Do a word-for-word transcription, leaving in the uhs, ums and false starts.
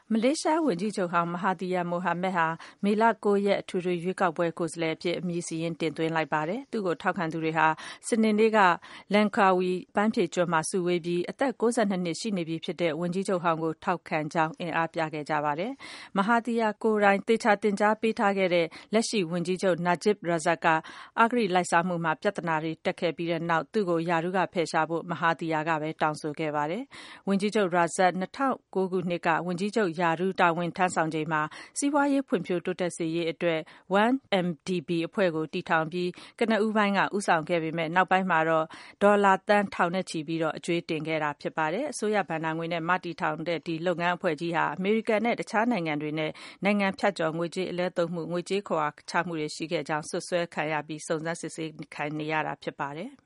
မလေးရှားဝန်ကြီးချုပ်ဟောင်းမဟာသီယာမိုဟာမက်ဟာမေလ၉ရက်အထွေထွေရွေးကောက်ပွဲကိုယ်စားလှယ်အဖြစ်အမည်စာရင်းတင်သွင်းလိုက်ပါတယ်။သူ့ကိုထောက်ခံသူတွေဟာစနေနေ့ကလန်ကာဝီအပန်းဖြေကျွန်းမှာစုဝေးပြီးအသက်၉၂နှစ်ရှိနေပြီဖြစ်တဲ့ဝန်ကြီးချုပ်ဟောင်းကိုထောက်ခံကြောင်းအင်အားပြခဲ့ကြပါတယ်။မဟာသီယာကိုယ်တိုင်သေချာသင်ကြားပေးထားခဲ့တဲ့လက်ရှိဝန်ကြီးချုပ်နာဂျစ်ရာဇတ်က အဂတိလိုက်စားမှုမှာပြဿနာတွေတက်ခဲ့ပြီးတဲ့နောက်သူ့ကိုရာထူးကဖယ်ရှားဖို့မဟာသီယာကပဲတောင်းဆိုခဲ့ပါတယ်။ဝန်ကြီးချုပ်ရာဇတ်၂၀၀၉ခုနှစ်ကဝန်ကြီးချုပ်ရာထူးတာဝန်ထမ်းဆောင်ချိန်မှာစီးပွားရေးဖွံ့ဖြိုးတိုးတက်စေရေးအတွက် one M D B အဖွဲ့ကိုတည်ထောင်ပြီးကနဦးပိုင်းကဦးဆောင်ခဲ့ပေမဲ့နောက်ပိုင်းမှာတော့ဒေါ်လာသန်းထောင်နဲ့ချီပြီးတော့အကြွေးတင်ခဲ့တာဖြစ်ပါတယ်။အစိုးရဘဏ္ဍာငွေနဲ့မတည်ထောင်တဲ့ဒီလုပ်ငန်းအဖွဲ့ကြီးဟာအမေရိကန်နဲ့တခြားနိုင်ငံတွေနဲ့နိုင်ငံဖြတ်ကျော်ငွေကြေးအလဲသုံးမှုငွေကြေးခွာချမှုတွေရှိခဲ့ကြောင်းဆွဆွဲခံရပြီးစုံစမ်းစစ်ဆေးခံနေရတာဖြစ်ပါတယ်။